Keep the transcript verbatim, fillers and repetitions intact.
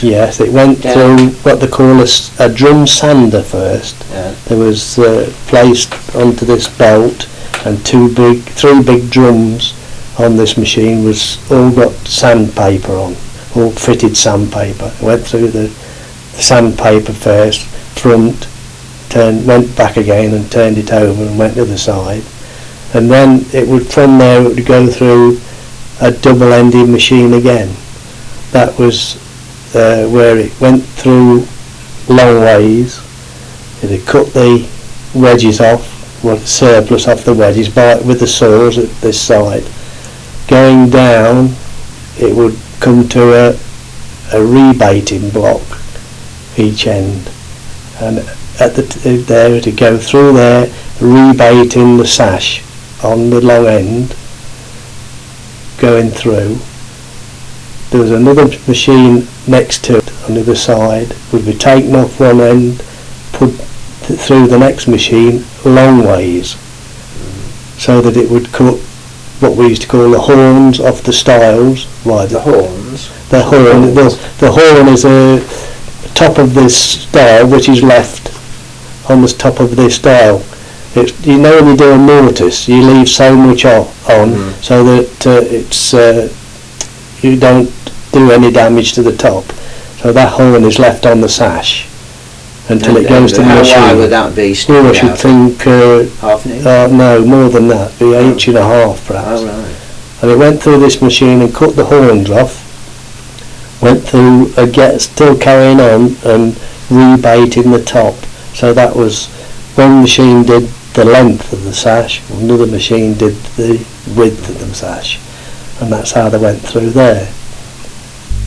Yes, it went Down. through what they call a, s- a drum sander first. Yeah. There was uh, placed onto this belt, and two big, three big drums on this machine was all got sandpaper on, all fitted sandpaper. It went through the, the sandpaper first, front, turned, went back again and turned it over and went to the side, and then it would, from there it would go through a double-ended machine again. That was Uh, where it went through long ways. It had cut the wedges off, what surplus off the wedges by with the saws at this side. Going down, it would come to a, a rebating block each end, and at the t- there to go through there, rebating the sash on the long end, going through. There was another machine next to it on the other side, would be taken off one end, put th- through the next machine long ways, so that it would cut what we used to call the horns off the stiles. Right, The horns? the horn, the, the horn is a top of this stile which is left on the top of this stile. It's, you know, when you do a mortise, you leave so much off, on Mm. so that uh, it's uh, you don't do any damage to the top. So that horn is left on the sash until And- it goes and to the how machine. wide would that be? Well, I should think, uh, Half an inch? uh, no, more than that, be an inch and a half perhaps. Oh, right. And it went through this machine and cut the horns off, went through, uh, get, still carrying on and rebating the top. So that was, one machine did the length of the sash, another machine did the width of the sash, and that's how they went through there.